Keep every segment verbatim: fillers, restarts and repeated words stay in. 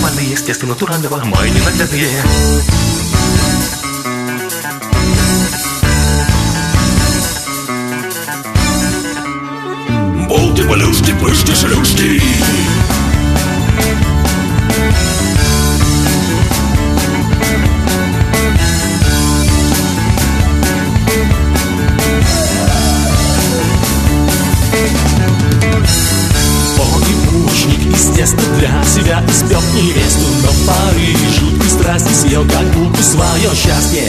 овальные, естественно, натурального, мои ненаглядные. Болты, малюшки, пышки, шлюшки. Естественно, для себя испек невесту, но в порыве жуткой страсти съел как булку свое счастье.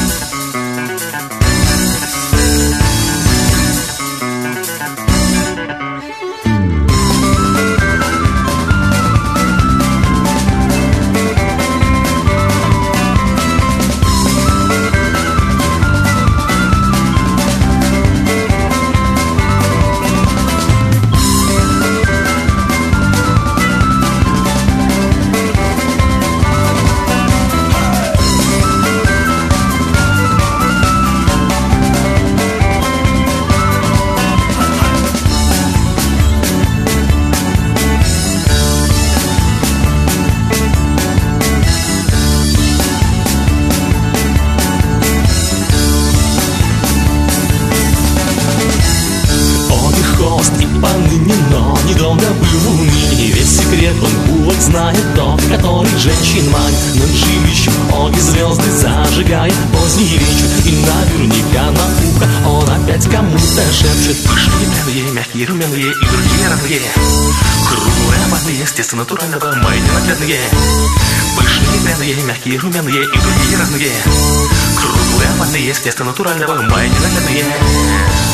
Но недолго был в унынии, весь секрет он будет знает тот, который женщин манит. Над жилищем обе звезды зажигает поздний вечер, и наверняка на ухо он опять кому-то шепчет. Пышные, белые, мягкие, румяные и другие родные, круглые, овальные, естественно, натурального, мои ненаглядные. Пышные, белые, мягкие, румяные и другие разные, круглые, овальные, естественно, натурального, мои ненаглядные.